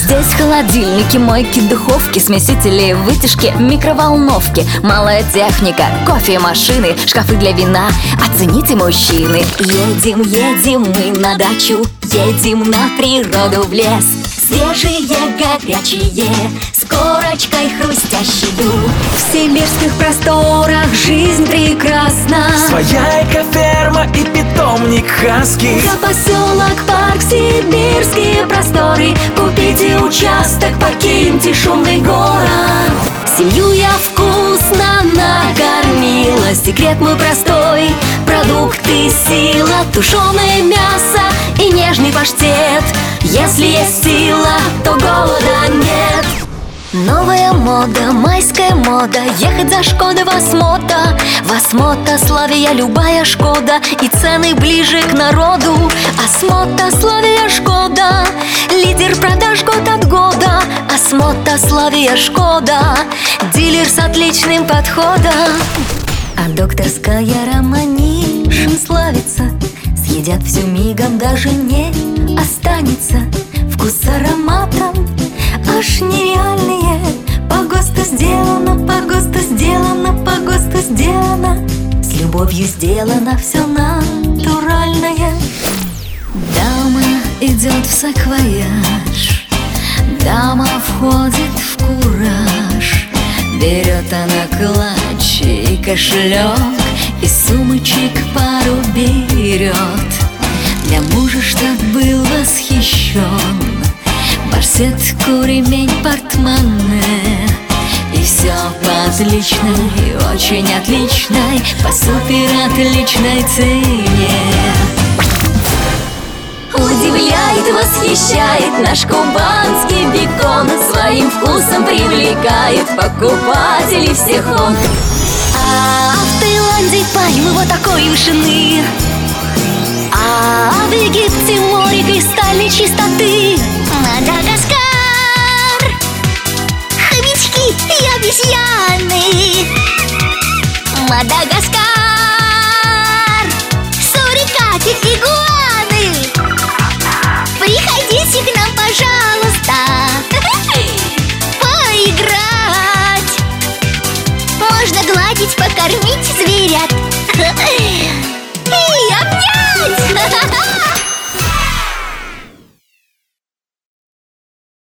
Здесь холодильники, мойки, духовки, смесители, вытяжки, микроволновки, малая техника, кофемашины, шкафы для вина. Оцените, мужчины. Едем, едем мы на дачу, едем на природу в лес. Свежие, горячие, с корочкой хрустящую. В сибирских просторах жизнь прекрасна. Своя экоферма и питомник хаски. За поселок, парк, сибирские просторы. Купите участок, покиньте шумный город. Семью я вкусно накормила. Секрет мой простой: продукты, сила, тушеное мясо и нежный паштет. Если есть сила, то голода нет. Новая мода, майская мода, ехать за Шкодой в Осмото. В Осмото, Славия, любая Шкода, и цены ближе к народу. Осмото, Славия, Шкода, лидер продаж год от года. Осмото, Славия, Шкода, дилер с отличным подходом. А докторская Романишин славится, съедят всю мигом, даже не останется. Вкус с ароматом аж нереальные. По ГОСТу сделано, по ГОСТу сделано, по ГОСТу сделано. С любовью сделано все натуральное. Дама идет в саквояж, дама входит в кураж. Берет она клатч и кошелек, и сумочек пару берет. Для мужа штат был восхищен, барсетку, ремень, портмоне. И все по отличной, очень отличной, по супер отличной цене. Удивляет, восхищает наш кубанский бекон. Своим вкусом привлекает покупателей всех он. А в Таиланде пальмы его такой вышины, а в Египте море кристальной чистоты. Мадагаскар, хомячки и обезьяны. Мадагаскар.